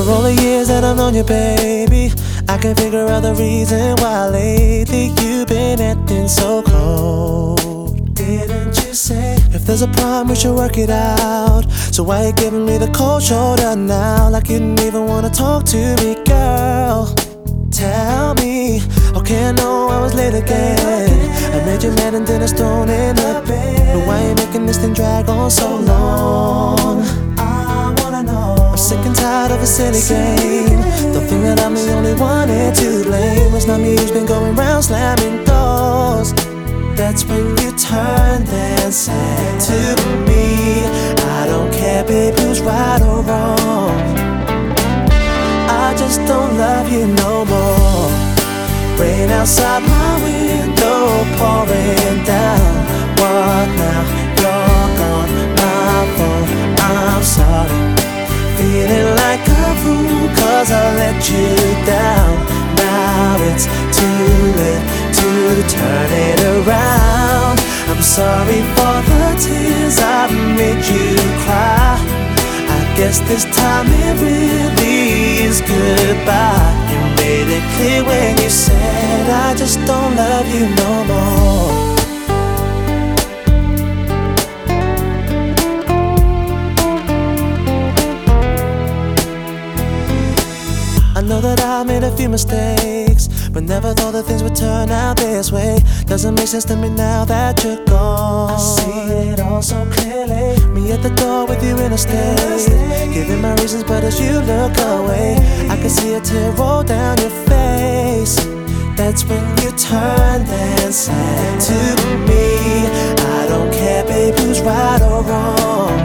all the years that I've known you, baby, I can't figure out the reason why lately you've been acting so cold. Didn't you say if there's a problem we should work it out? So why you giving me the cold shoulder now, like you didn't even wanna talk to me, girl? Tell me, okay, I know I was late again. I made you mad and then I thrown in the bed. But why you making this thing drag on so long? I wanna know. I'm sick and tired of a silly game. Don't think that I'm the only one here to blame. It's not me who's been going round slamming doors. That's when you turned and said to me, I don't care, babe, who's right or wrong. I just don't love you no more. Rain outside my window, pouring down. What now? You're gone, my fault, I'm sorry. Feeling like a fool cause I let you down. Now it's too late to turn it around. I'm sorry for the tears I've made you cry. I guess this time it really is goodbye. You made it clear when you said I just don't love you no more. I know that I made a few mistakes, but never thought that things would turn out this way. Doesn't make sense to me now that you're gone. I see it all so clearly. Me at the door with you in a state, giving my reasons, but as you look away, I can see a tear roll down your face. That's when you turned and said to me, I don't care, babe, who's right or wrong.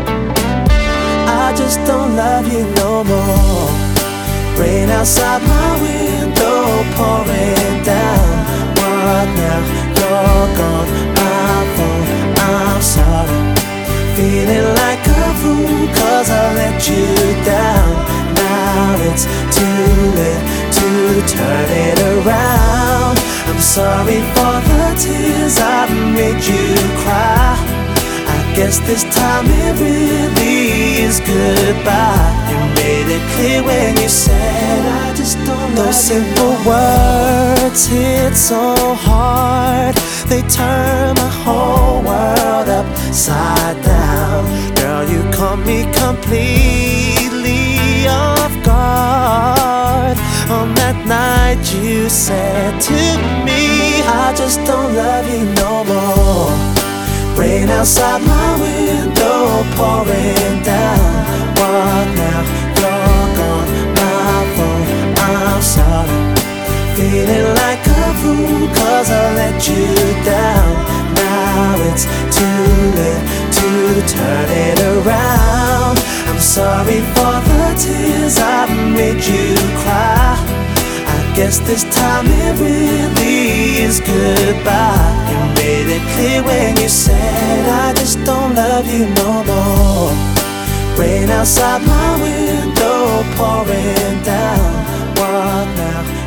I just don't love you no more. Rain outside my window, pouring down. What now? You're gone, my fault, I'm sorry. Feeling like a fool cause I let you down. Now it's too late to turn it around. I'm sorry for the tears I've made you cry. I guess this time it really is goodbye. You made it clear when you said I just don't love you. Those simple words hit so hard, they turn my whole world upside down. Girl, you caught me completely off guard. On that night you said to me, I just don't love you no more. Rain outside my window, pouring down. What now? You're gone, my fault, I'm sorry. Feeling like a fool cause I let you down. Now it's too late to turn it around. I'm sorry for the tears I've made you cry. I guess this time it really is goodbye. You made it clear when you said I just don't love you no more. Rain outside my window, pouring down. What now?